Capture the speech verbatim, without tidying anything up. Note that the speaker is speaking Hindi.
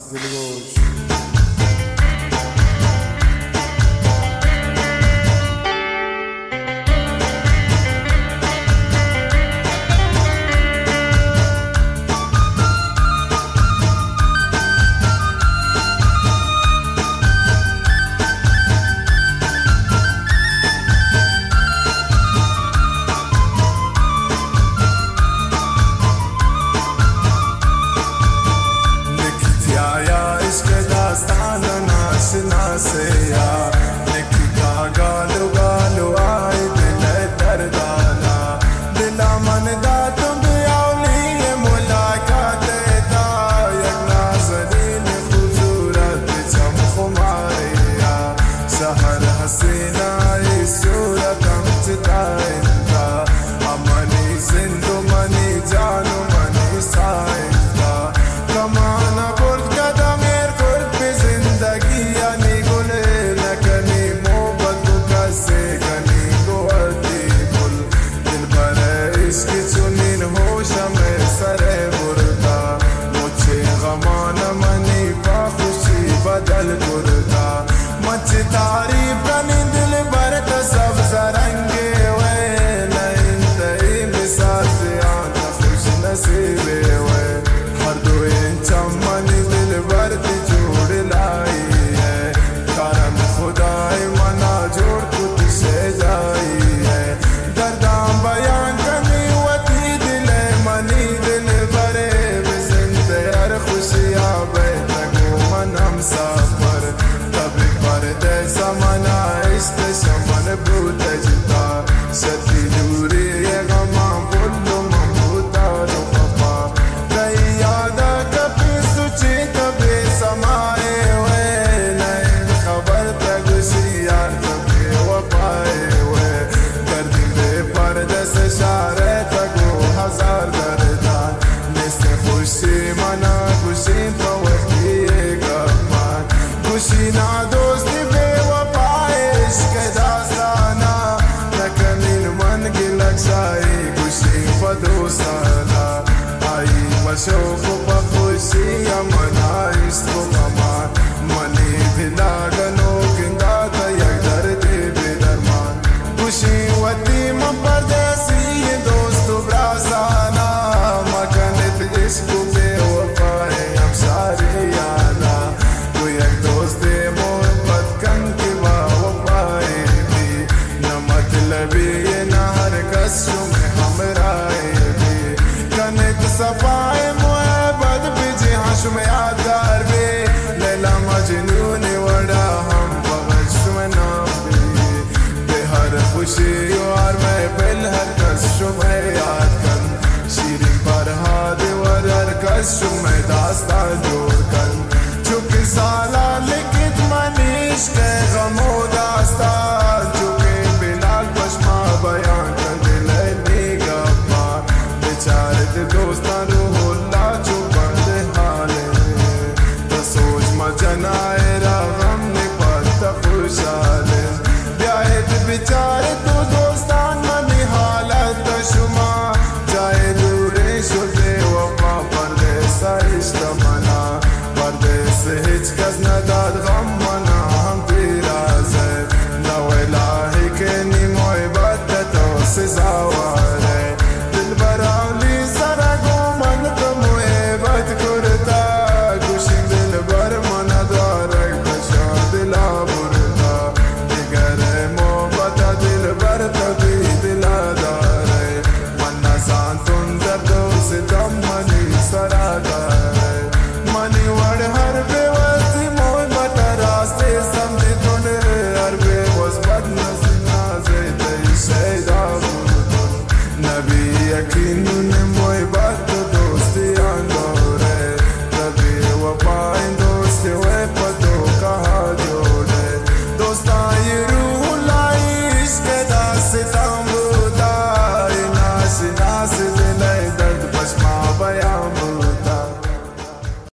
दिलगोश। से या लिखा गालो गालो आए दिल दर्दाना दिला मन दा तुम आवली मुलाकात दा एक नाज़रीन खूबसूरत चमक मारिया शहर हसीना सूरत हमचता अमनी जिंदो मनी जानो मनी साइंदा कमाना बुर्द कदम एर कुर्ब पे जिंदगी बदल गुरदा मच तारीफ कनी दिल भरत सब सरंगे वे नईन तई मिसाल से आना खुश नसीबे वे हर दो चमन दिल भरत जोड़ लाई है करम खुदाई मना जोड़ खुद से जाई है दर्दाम बयान कनी वती दिल मनी दिल भरे बिजिंद हर खुशियाँ हम सफर तभी पर्दे समना इश्क शमन भूत जिता सती दूरी ये गमा बोलो ममूता लो पापा कई याद कभी सुची कभी समाए हुए नहीं खबर तक यार कभी वो पाए हुए कर दे पर्दे से शारे तक वो हजार दर्दान जिससे खुशी मना खुशी तो खुशी ना दोस्ती बेवफाए इश्क दास्ताना नकमीन मन की लक्षाई खुशी फदोसाना आई मशोक बखुशी अमना इश्क कमान मनी भिला गनो किंदा तयक दर्द बेदरमान खुशी वती परदेसी दोस्त ब्रासाना मकनत इश्क बेवफाए हम सारे याना सफाए मुहब्बत बिजी हश्म यादार बे लैला मजनून वड़ा हम बगश में नाम बे बेहर खुशी और मैं बिल हर कश्म में याद कर शीरीन पर हाथ वरर कश्म में दास्तान जोड़ कर चुकी साला लिखित मनीष के गमो दास्तान चुके बिलाल पश्मा बयान कर दिल निगमा बेचारे दोस्तान होला चुपंद हाले तो सोच मजनाए राम ने पता खुशाले ब्याहत बेचारे तो दोस्तान मनी हालत शुमा जाए दूरे शुदे वफा परदेस इश्क मना परदेस हिचकस न दाद गम मना हम तेरा से नवलाही के निमोय बद तो सजावार है दिल बराली नबी यकीन